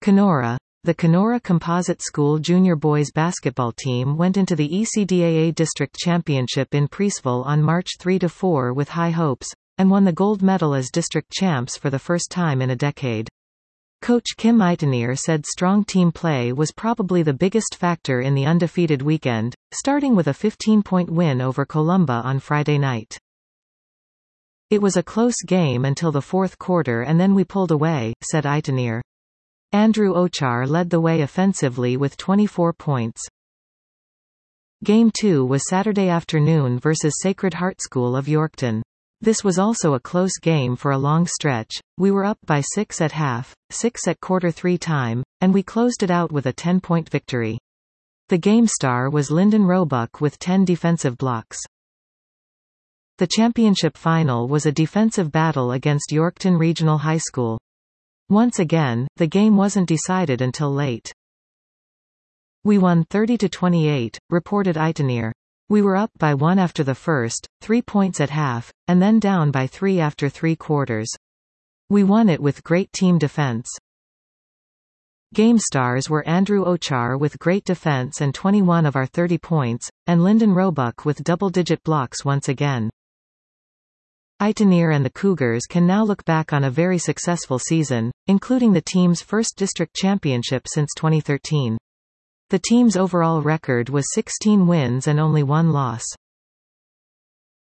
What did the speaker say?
Kenora. The Kenora Composite School junior boys basketball team went into the ECDAA District Championship in Preeceville on March 3-4 with high hopes, and won the gold medal as district champs for the first time in a decade. Coach Kim Itanier said strong team play was probably the biggest factor in the undefeated weekend, starting with a 15-point win over Columba on Friday night. It was a close game until the fourth quarter and then we pulled away, said Itanier. Andrew Ochar led the way offensively with 24 points. Game 2 was Saturday afternoon versus Sacred Heart School of Yorkton. This was also a close game for a long stretch. We were up by 6 at half, 6 at quarter 3 time, and we closed it out with a 10-point victory. The game star was Lyndon Roebuck with 10 defensive blocks. The championship final was a defensive battle against Yorkton Regional High School. Once again, the game wasn't decided until late. We won 30-28, reported Itanier. We were up by 1 after the first, 3 points at half, and then down by 3 after 3 quarters. We won it with great team defense. Game stars were Andrew Ochar with great defense and 21 of our 30 points, and Lyndon Roebuck with double-digit blocks once again. Itanier and the Cougars can now look back on a very successful season, including the team's first district championship since 2013. The team's overall record was 16 wins and only 1 loss.